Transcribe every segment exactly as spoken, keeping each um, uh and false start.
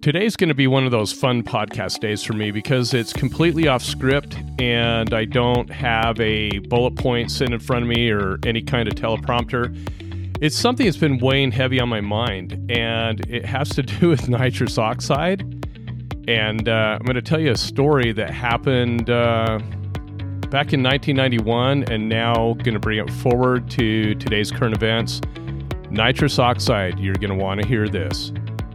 Today's going to be one of those fun podcast days for me because it's completely off script and I don't have a bullet point sitting in front of me or any kind of teleprompter. It's something that's been weighing heavy on my mind, and it has to do with nitrous oxide. And uh, I'm going to tell you a story that happened uh, back in nineteen ninety-one, and now going to bring it forward to today's current events. Nitrous oxide, you're going to want to hear this.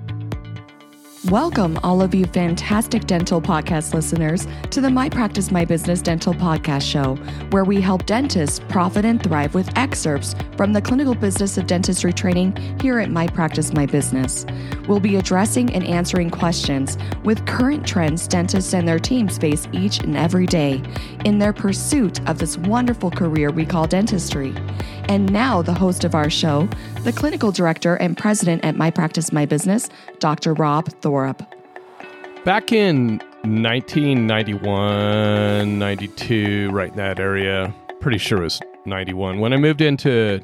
Welcome, all of you fantastic dental podcast listeners, to the My Practice, My Business Dental Podcast Show, where we help dentists profit and thrive with excerpts from the clinical business of dentistry training here at My Practice, My Business. We'll be addressing and answering questions with current trends dentists and their teams face each and every day in their pursuit of this wonderful career we call dentistry. And now the host of our show, the clinical director and president at My Practice, My Business, Doctor Rob Thorup. Back in nineteen ninety-one, ninety-two, right in that area, pretty sure it was ninety-one, when I moved into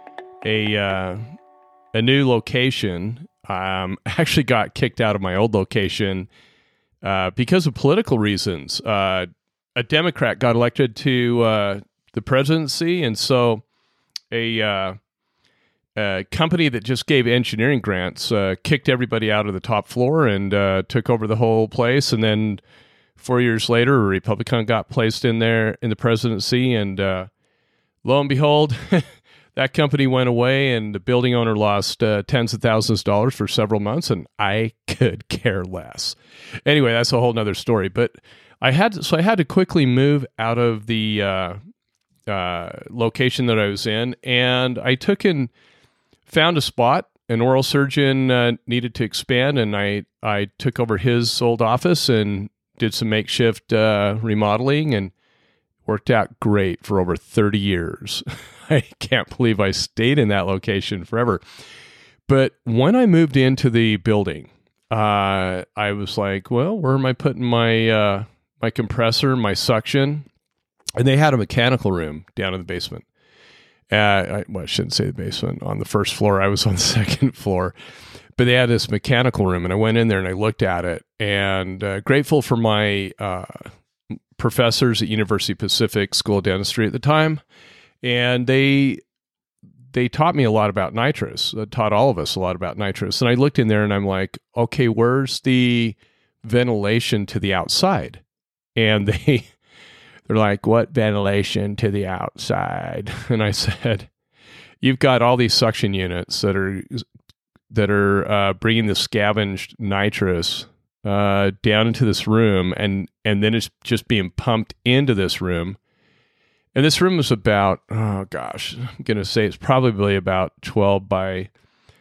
a uh, a new location, um, I actually got kicked out of my old location uh, because of political reasons. Uh, a Democrat got elected to uh, the presidency, and so a, uh, a company that just gave engineering grants uh, kicked everybody out of the top floor and uh, took over the whole place. And then four years later, a Republican got placed in there in the presidency, and uh, lo and behold, that company went away, and the building owner lost uh, tens of thousands of dollars for several months, and I could care less. Anyway, that's a whole nother story. But I had to, so I had to quickly move out of the uh, uh, location that I was in, and I took and found a spot. An oral surgeon uh, needed to expand, and I I took over his old office and did some makeshift uh, remodeling, and worked out great for over thirty years. I can't believe I stayed in that location forever. But when I moved into the building, uh, I was like, well, where am I putting my uh, my compressor, my suction? And they had a mechanical room down in the basement. Uh, I, well, I shouldn't say the basement. On the first floor, I was on the second floor. But they had this mechanical room, and I went in there and I looked at it, and uh, grateful for my uh, professors at University Pacific School of Dentistry at the time. And they they taught me a lot about nitrous, uh, taught all of us a lot about nitrous. And I looked in there and I'm like, okay, where's the ventilation to the outside? And they, they're like, what ventilation to the outside? And I said, you've got all these suction units that are, that are uh, bringing the scavenged nitrous uh, down into this room, and, and then it's just being pumped into this room. And this room was about, oh gosh, I'm going to say it's probably about twelve by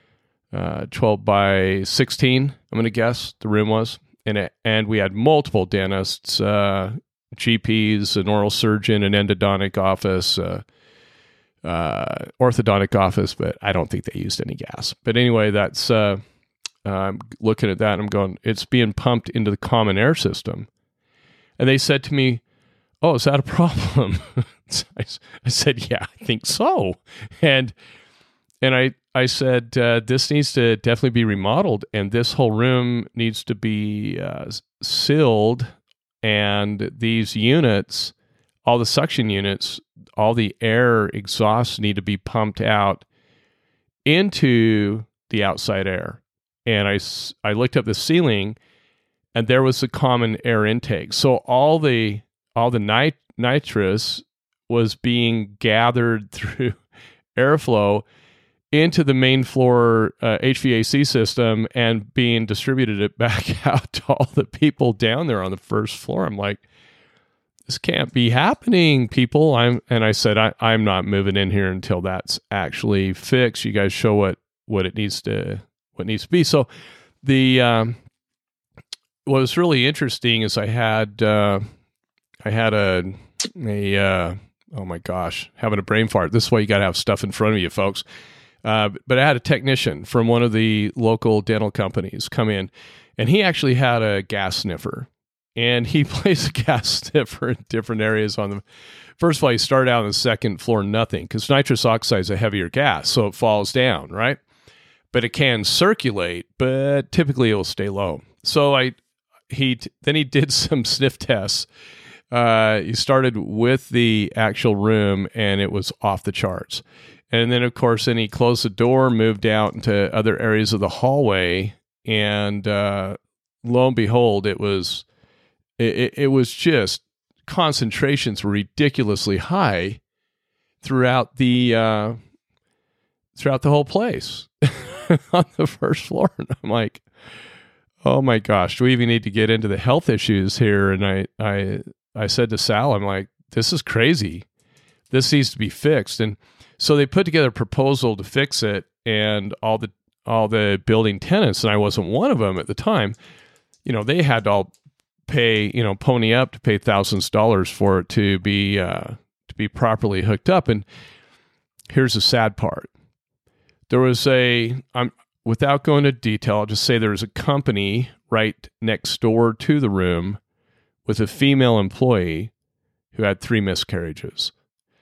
uh, twelve by sixteen, I'm going to guess the room was. And it, and we had multiple dentists, uh, G Ps, an oral surgeon, an endodontic office, uh, uh, orthodontic office, but I don't think they used any gas. But anyway, that's, uh, uh, I'm looking at that and I'm going, it's being pumped into the common air system. And they said to me, oh, is that a problem? I, I said, yeah, I think so. And and I, I said, uh, this needs to definitely be remodeled, and this whole room needs to be uh, sealed, and these units, all the suction units, all the air exhausts need to be pumped out into the outside air. And I, I looked up the ceiling, and there was the common air intake. So all the all the nit- nitrous was being gathered through airflow into the main floor uh, H V A C system and being distributed it back out to all the people down there on the first floor. I'm like, this can't be happening, people. I'm and I said, I, I'm not moving in here until that's actually fixed. You guys show what what it needs to what needs to be. So the um, what was really interesting is I had uh, I had a a uh, oh my gosh, having a brain fart. This is why you got to have stuff in front of you, folks. Uh, but I had a technician from one of the local dental companies come in, and he actually had a gas sniffer. And he placed a gas sniffer in different areas on the... First of all, he started out on the second floor, nothing, because nitrous oxide is a heavier gas, so it falls down, right? but it can circulate, but typically it will stay low. So I, he, then he did some sniff tests. Uh, he started with the actual room and it was off the charts. And then of course, then he closed the door, moved out into other areas of the hallway, and uh, lo and behold, it was, it, it was just concentrations were ridiculously high throughout the, uh, throughout the whole place on the first floor. And I'm like, oh my gosh, do we even need to get into the health issues here? And I, I, I said to Sal, I'm like, this is crazy. This needs to be fixed. And so they put together a proposal to fix it, and all the all the building tenants, and I wasn't one of them at the time, you know, they had to all pay, you know, pony up to pay thousands of dollars for it to be uh, to be properly hooked up. And here's the sad part: there was a, I'm without going into detail, I'll just say there was a company right next door to the room with a female employee who had three miscarriages.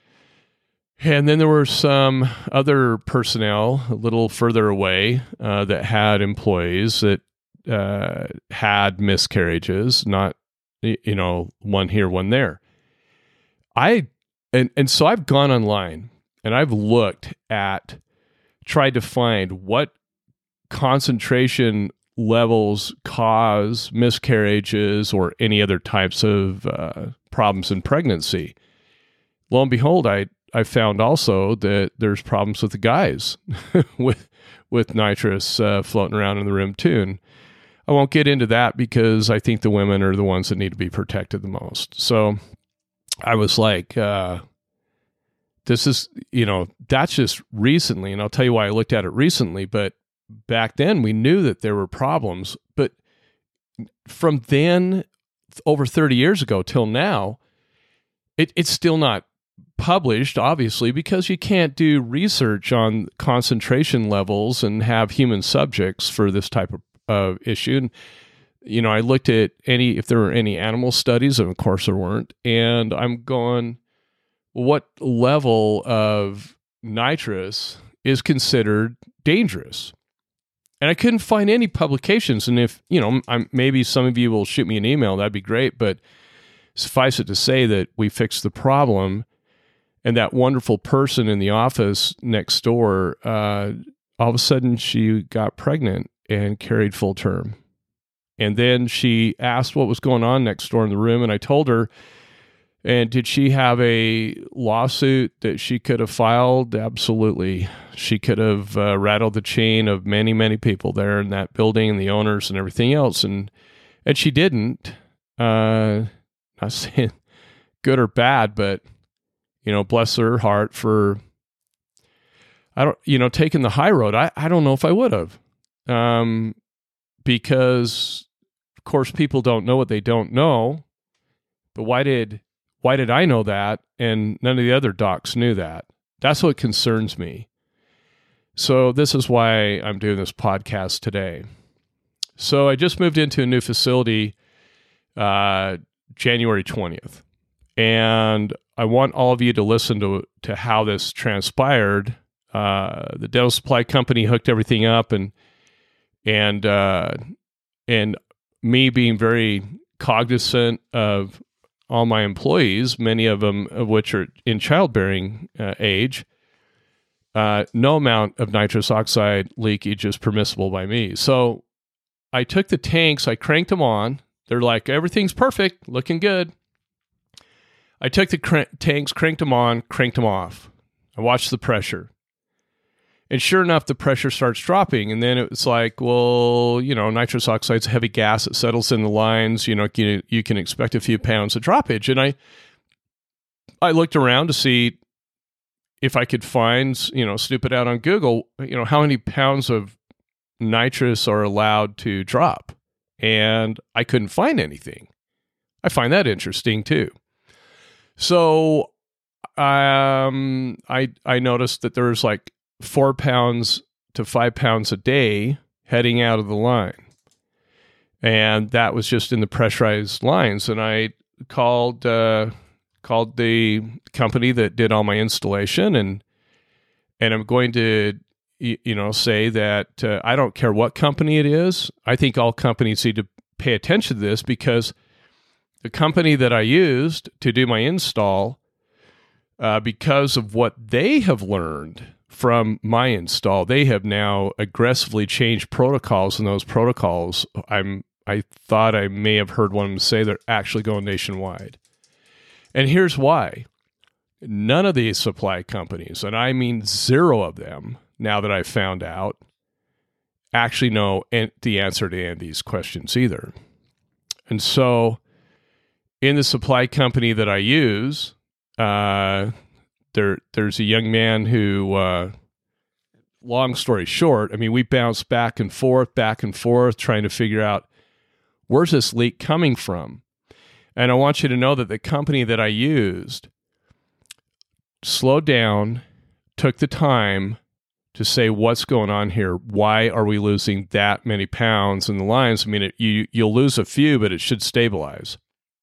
And then there were some other personnel a little further away uh, that had employees that uh, had miscarriages, not, you know, one here, one there. I, and, and so I've gone online and I've looked at, tried to find what concentration levels cause miscarriages or any other types of uh, problems in pregnancy. Lo and behold, I I found also that there's problems with the guys with with nitrous uh, floating around in the room too. And I won't get into that because I think the women are the ones that need to be protected the most. So I was like, uh, this is, you know, that's just recently. And I'll tell you why I looked at it recently. But back then we knew that there were problems. But from then, over thirty years ago till now, it, it's still not published, obviously, because you can't do research on concentration levels and have human subjects for this type of uh, issue. And, you know, I looked at any, if there were any animal studies, and of course there weren't. And I'm going, what level of nitrous is considered dangerous? And I couldn't find any publications. And if, you know, I'm, maybe some of you will shoot me an email, that'd be great. But suffice it to say that we fixed the problem. And that wonderful person in the office next door, uh, all of a sudden she got pregnant and carried full term. And then she asked what was going on next door in the room. And I told her, and did she have a lawsuit that she could have filed? Absolutely. She could have uh, rattled the chain of many, many people there in that building and the owners and everything else. And, and she didn't. Uh, not saying good or bad, but you know, bless her heart for, I don't, you know, taking the high road. I, I don't know if I would have, um, because of course people don't know what they don't know. But why did, why did I know that? And none of the other docs knew that. That's what concerns me. So this is why I'm doing this podcast today. So I just moved into a new facility, uh, January twentieth. And I want all of you to listen to, to how this transpired. Uh, the dental supply company hooked everything up, and and uh, and me being very cognizant of all my employees, many of them of which are in childbearing uh, age. Uh, no amount of nitrous oxide leakage is permissible by me. So I took the tanks, I cranked them on. They're like, everything's perfect, looking good. I took the cr- tanks, cranked them on, cranked them off. I watched the pressure. And sure enough, the pressure starts dropping. And then it's like, well, you know, nitrous oxide's a heavy gas. It settles in the lines. You know, you, you can expect a few pounds of droppage. And I I looked around to see if I could find, you know, snoop it out on Google, you know, how many pounds of nitrous are allowed to drop. And I couldn't find anything. I find that interesting too. So um, I I noticed that there's like four pounds to five pounds a day heading out of the line. And that was just in the pressurized lines. And I called uh, called the company that did all my installation, and and I'm going to you, you know, say that uh, I don't care what company it is. I think all companies need to pay attention to this, because the company that I used to do my install, uh, because of what they have learned from my install, they have now aggressively changed protocols, and those protocols, I'm I thought I may have heard one of them say they're actually going nationwide. And here's why. None of these supply companies, and I mean zero of them, now that I've found out, actually know the answer to any of these questions either. And so in the supply company that I use, uh, there there's a young man who, uh, long story short, I mean, we bounced back and forth, back and forth, trying to figure out, where's this leak coming from? And I want you to know that the company that I used slowed down, took the time to say, what's going on here? Why are we losing that many pounds in the lines? I mean, it, you, you'll lose a few, but it should stabilize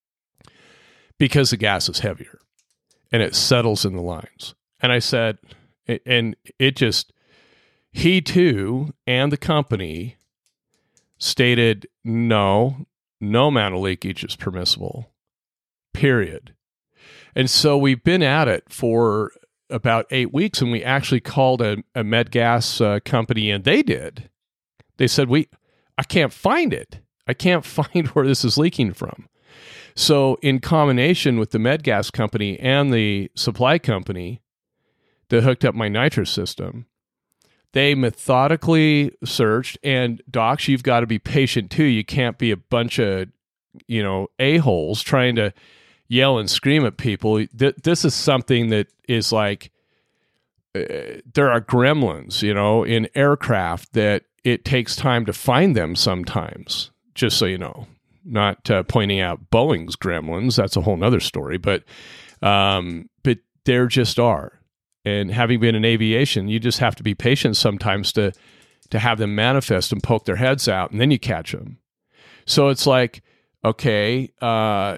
because the gas is heavier and it settles in the lines. And I said, and it just, he too, and the company stated, no, no amount of leakage is permissible, period. And so we've been at it for about eight weeks, and we actually called a, a med gas uh, company, and they did. They said, we, I can't find it. I can't find where this is leaking from. So in combination with the med gas company and the supply company that hooked up my nitrous system, they methodically searched, and docs, you've got to be patient too. You can't be a bunch of, you know, a-holes trying to yell and scream at people. Th- this is something that is like, uh, there are gremlins, you know, in aircraft that it takes time to find them sometimes, just so you know. Not uh, pointing out Boeing's gremlins, that's a whole nother story, but um, but there just are. And having been in aviation, you just have to be patient sometimes to to have them manifest and poke their heads out, and then you catch them. So it's like, okay, uh,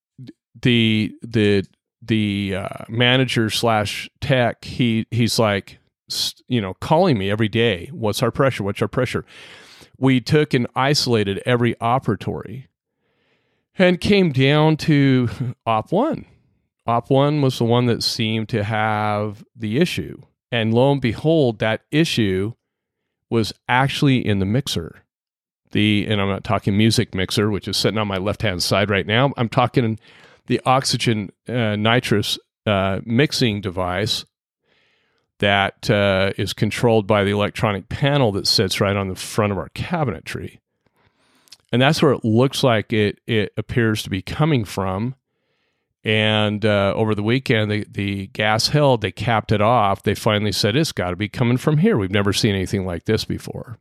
the the the uh, manager slash tech, he he's like, you know, calling me every day. What's our pressure? What's our pressure? We took and isolated every operatory and came down to op one. Op one was the one that seemed to have the issue. And lo and behold, that issue was actually in the mixer. The, and I'm not talking music mixer, which is sitting on my left-hand side right now. I'm talking the oxygen uh, nitrous uh, mixing device that uh, is controlled by the electronic panel that sits right on the front of our cabinetry. And that's where it looks like it it appears to be coming from. And uh, over the weekend, the, the gas held, they capped it off. They finally said, it's got to be coming from here. We've never seen anything like this before.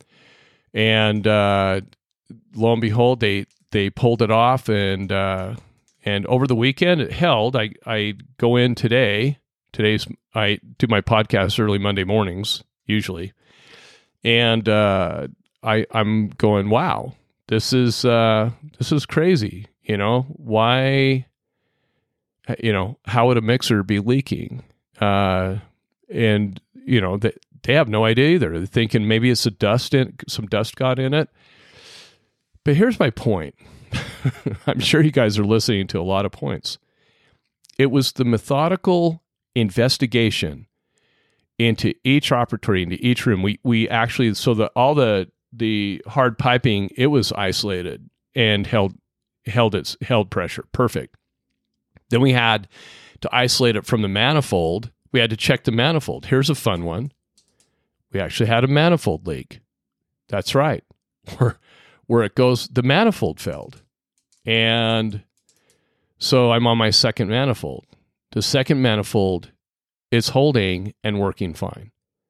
And uh, lo and behold, they they pulled it off, and uh, and over the weekend it held. I, I go in today. Today's I do my podcast early Monday mornings usually, and uh, I I'm going, wow, this is uh, this is crazy. You know, why? You know, how would a mixer be leaking? Uh, and you know, they they have no idea either. They're thinking maybe it's a dust in some dust got in it. But here's my point. I'm sure you guys are listening to a lot of points. It was the methodical investigation into each operatory, into each room. We we actually, so the all the the hard piping, it was isolated and held held its held pressure perfect. Then we had to isolate it from the manifold. We had to check the manifold. Here's a fun one. We actually had a manifold leak. That's right. Where where it goes, the manifold failed. And so I'm on my second manifold. The second manifold is holding and working fine.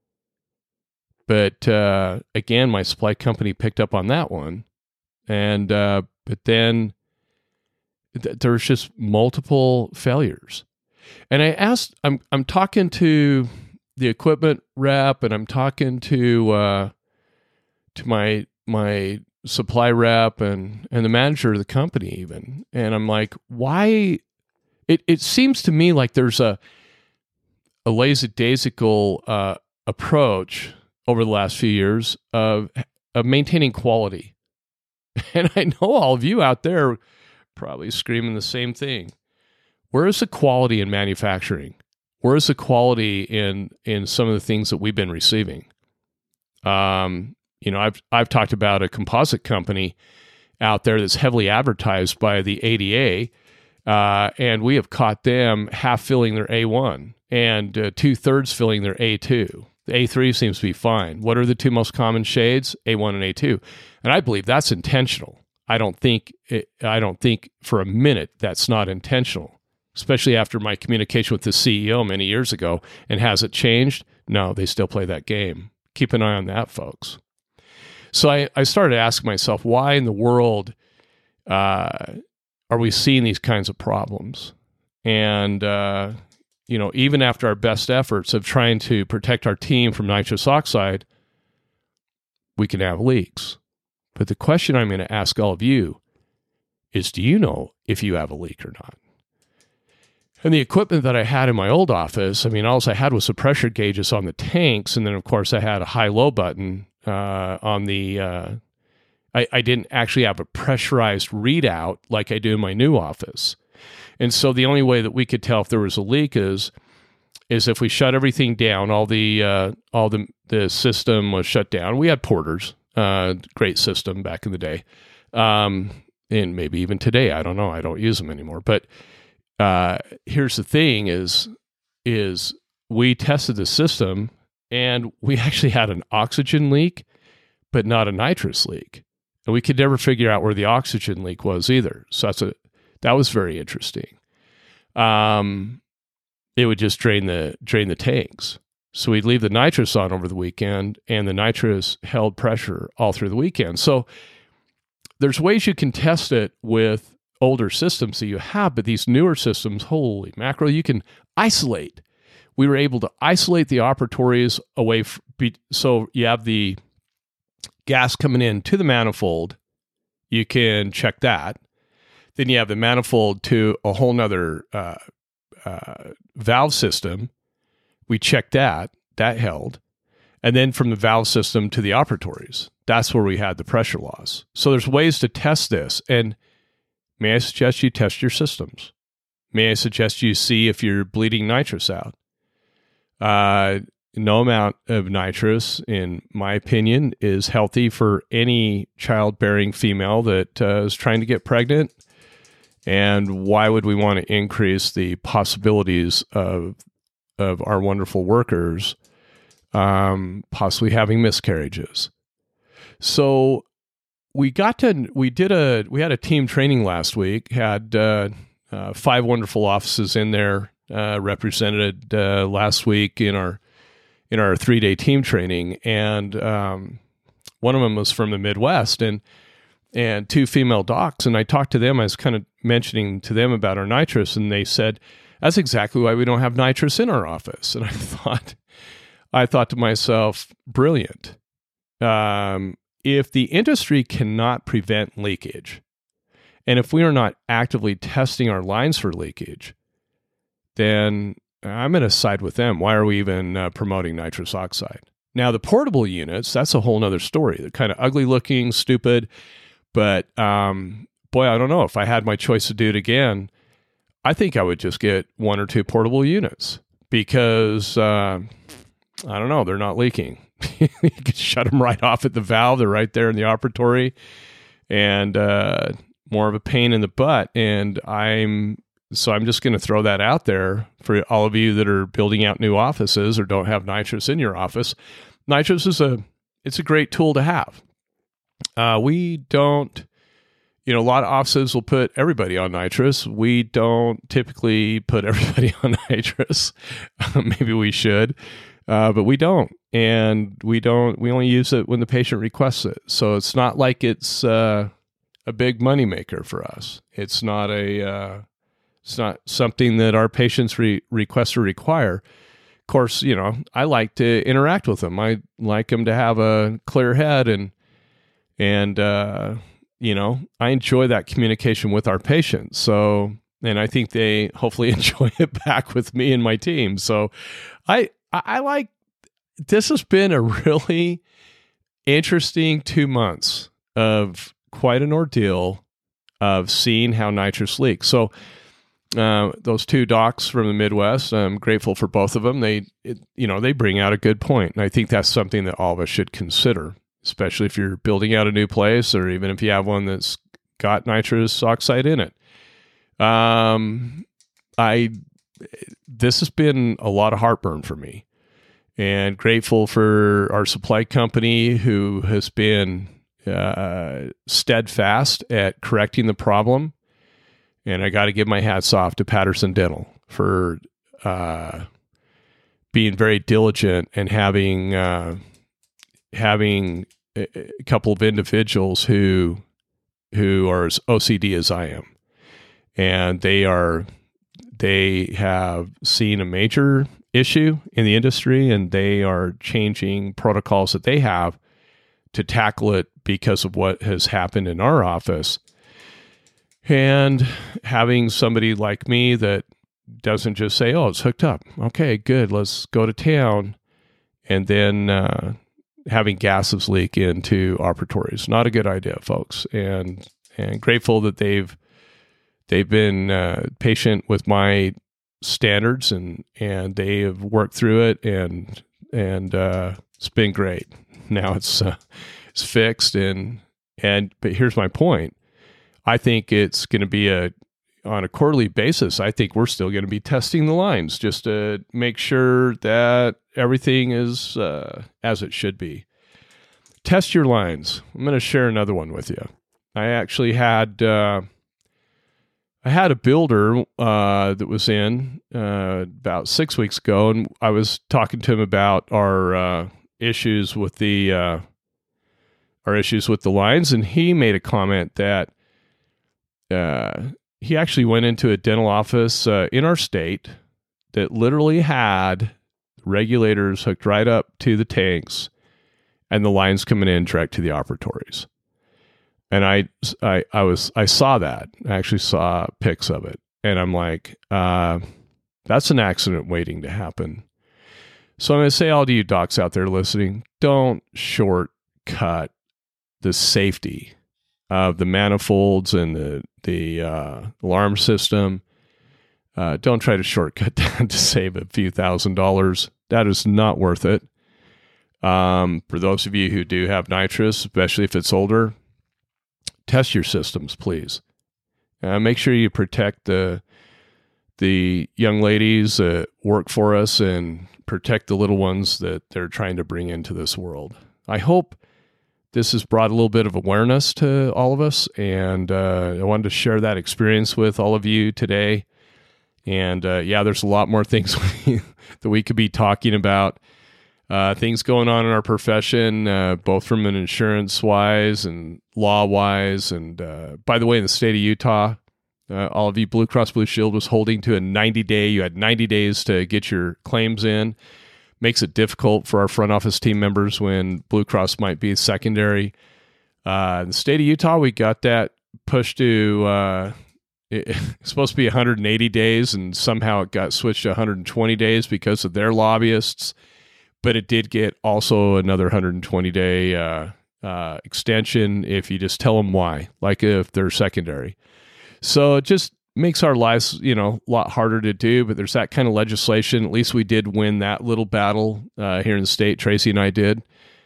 But uh, again, my supply company picked up on that one. And uh, but then th- there's just multiple failures. And I asked, I'm I'm talking to the equipment rep, and I'm talking to uh, to my my supply rep and and the manager of the company even. And I'm like, why? It it seems to me like there's a a lackadaisical uh, approach over the last few years of, of maintaining quality. And I know all of you out there probably screaming the same thing. Where is the quality in manufacturing? Where is the quality in in some of the things that we've been receiving? Um, you know, I've I've talked about a composite company out there that's heavily advertised by the A D A, uh, and we have caught them half filling their A one and uh, two thirds filling their A two. The A three seems to be fine. What are the two most common shades? A one and A two, and I believe that's intentional. I don't think it, I don't think for a minute that's not intentional. Especially after my communication with the C E O many years ago. And has it changed? No, they still play that game. Keep an eye on that, folks. So I, I started asking myself, why in the world uh, are we seeing these kinds of problems? And, uh, you know, even after our best efforts of trying to protect our team from nitrous oxide, we can have leaks. But the question I'm going to ask all of you is, do you know if you have a leak or not? And the equipment that I had in my old office, I mean, all I had was the pressure gauges on the tanks. And then, of course, I had a high-low button uh, on the... Uh, I, I didn't actually have a pressurized readout like I do in my new office. And so the only way that we could tell if there was a leak is is if we shut everything down, all the uh, all the, the system was shut down. We had Porters, uh, great system back in the day. Um, and maybe even today, I don't know. I don't use them anymore. But... Uh, here's the thing is, is we tested the system and we actually had an oxygen leak, but not a nitrous leak. And we could never figure out where the oxygen leak was either. So that's a, that was very interesting. Um, it would just drain the, drain the tanks. So we'd leave the nitrous on over the weekend and the nitrous held pressure all through the weekend. So there's ways you can test it with older systems that you have, but these newer systems, holy mackerel, you can isolate. We were able to isolate the operatories away. F- be, so you have the gas coming in to the manifold. You can check that. Then you have the manifold to a whole nother uh, uh, valve system. We checked that. That held. And then from the valve system to the operatories, that's where we had the pressure loss. So there's ways to test this. And may I suggest you test your systems? May I suggest you see if you're bleeding nitrous out? Uh, no amount of nitrous, in my opinion, is healthy for any childbearing female that uh, is trying to get pregnant. And why would we want to increase the possibilities of of our wonderful workers um, possibly having miscarriages? So we got to, we did a, we had a team training last week, had uh, uh, five wonderful offices in there uh, represented uh, last week in our, in our three-day team training. And um, one of them was from the Midwest and, and two female docs. And I talked to them, I was kind of mentioning to them about our nitrous, and they said, that's exactly why we don't have nitrous in our office. And I thought, I thought to myself, brilliant. Um, If the industry cannot prevent leakage, and if we are not actively testing our lines for leakage, then I'm going to side with them. Why are we even uh, promoting nitrous oxide? Now, the portable units, that's a whole nother story. They're kind of ugly looking, stupid, but um, boy, I don't know. If I had my choice to do it again, I think I would just get one or two portable units because, uh, I don't know, they're not leaking. You can shut them right off at the valve. They're right there in the operatory, and uh, more of a pain in the butt. And I'm so I'm just going to throw that out there for all of you that are building out new offices or don't have nitrous in your office. Nitrous is a it's a great tool to have. Uh, we don't, you know, a lot of offices will put everybody on nitrous. We don't typically put everybody on nitrous. Maybe we should. Uh, but we don't, and we don't, we only use it when the patient requests it. So it's not like it's uh, a big moneymaker for us. It's not a, uh, it's not something that our patients re- request or require. Of course, you know, I like to interact with them. I like them to have a clear head, and, and, uh, you know, I enjoy that communication with our patients. So, and I think they hopefully enjoy it back with me and my team. So I, I like, this has been a really interesting two months of quite an ordeal of seeing how nitrous leaks. So uh, those two docs from the Midwest, I'm grateful for both of them. They, it, you know, they bring out a good point, and I think that's something that all of us should consider, especially if you're building out a new place, or even if you have one that's got nitrous oxide in it. Um, I this has been a lot of heartburn for me, and grateful for our supply company who has been uh, steadfast at correcting the problem. And I got to give my hats off to Patterson Dental for uh, being very diligent and having uh, having a, a couple of individuals who who are as O C D as I am, and they are they have seen a major issue in the industry, and they are changing protocols that they have to tackle it because of what has happened in our office. And having somebody like me that doesn't just say, oh, it's hooked up. Okay, good. Let's go to town. And then uh, having gases leak into operatories. Not a good idea, folks. And and grateful that they've they've been uh, patient with my standards, and and they have worked through it, and and uh, it's been great. Now it's uh, it's fixed, and and but here's my point. I think it's going to be a, on a quarterly basis, I think we're still going to be testing the lines just to make sure that everything is uh, as it should be. Test your lines. I'm going to share another one with you. I actually had, uh, I had a builder uh, that was in uh, about six weeks ago, and I was talking to him about our uh, issues with the, uh, our issues with the lines, and he made a comment that Uh, he actually went into a dental office uh, in our state that literally had regulators hooked right up to the tanks and the lines coming in direct to the operatories. And I, I, I was, I saw that. I actually saw pics of it, and I'm like, uh, that's an accident waiting to happen. So I'm going to say, all to you docs out there listening, don't shortcut the safety of the manifolds and the the uh, alarm system. Uh, don't try to shortcut that to save a few thousand dollars. That is not worth it. Um, for those of you who do have nitrous, especially if it's older, test your systems, please. Uh, make sure you protect the the young ladies that work for us, and protect the little ones that they're trying to bring into this world. I hope this has brought a little bit of awareness to all of us, and uh, I wanted to share that experience with all of you today. And uh, yeah, there's a lot more things we, that we could be talking about, uh, things going on in our profession, uh, both from an insurance-wise and law-wise. And uh, by the way, in the state of Utah, uh, all of you, Blue Cross Blue Shield was holding to a ninety-day. You had ninety days to get your claims in. Makes it difficult for our front office team members when Blue Cross might be secondary. Uh, in the state of Utah, we got that pushed to, uh, it, it's supposed to be one hundred eighty days, and somehow it got switched to one hundred twenty days because of their lobbyists. But it did get also another one hundred twenty day uh, uh, extension if you just tell them why, like if they're secondary. So it just makes our lives, you know, a lot harder to do, but there's that kind of legislation. At least we did win that little battle uh, here in the state. Tracy and I did.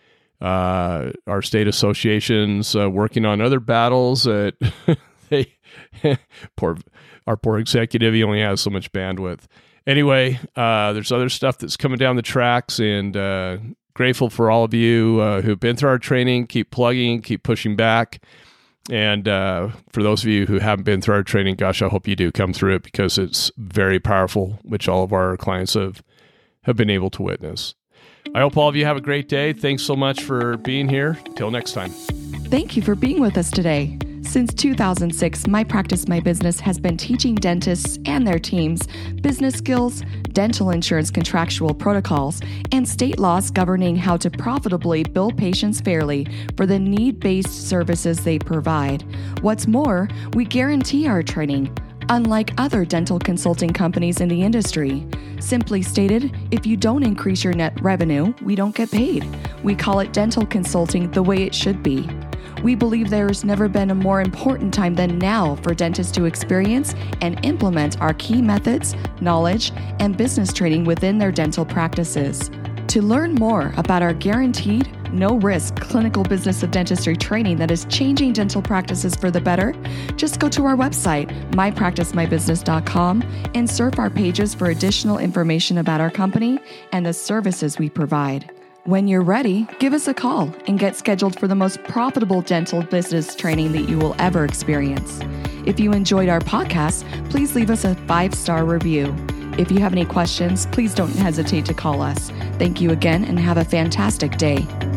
Uh, our state associations uh, working on other battles. That they poor our poor executive. He only has so much bandwidth. Anyway, uh, there's other stuff that's coming down the tracks, and uh, grateful for all of you uh, who've been through our training. Keep plugging, keep pushing back. And uh, for those of you who haven't been through our training, gosh, I hope you do come through it, because it's very powerful, which all of our clients have, have been able to witness. I hope all of you have a great day. Thanks so much for being here. Till next time. Thank you for being with us today. Since two thousand six, My Practice My Business has been teaching dentists and their teams business skills, dental insurance contractual protocols, and state laws governing how to profitably bill patients fairly for the need-based services they provide. What's more, we guarantee our training unlike other dental consulting companies in the industry. Simply stated, if you don't increase your net revenue, we don't get paid. We call it dental consulting the way it should be. We believe there has never been a more important time than now for dentists to experience and implement our key methods, knowledge, and business training within their dental practices. To learn more about our guaranteed, no-risk clinical business of dentistry training that is changing dental practices for the better, just go to our website, my practice my business dot com, and surf our pages for additional information about our company and the services we provide. When you're ready, give us a call and get scheduled for the most profitable dental business training that you will ever experience. If you enjoyed our podcast, please leave us a five-star review. If you have any questions, please don't hesitate to call us. Thank you again and have a fantastic day.